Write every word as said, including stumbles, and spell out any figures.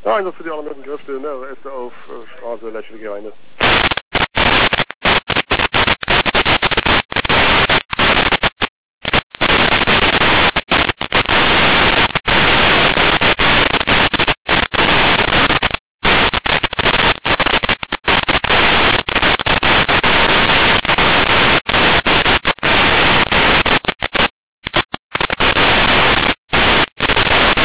Nine for the All American Grifter, no, F O, Straße, Lächelgereinigt.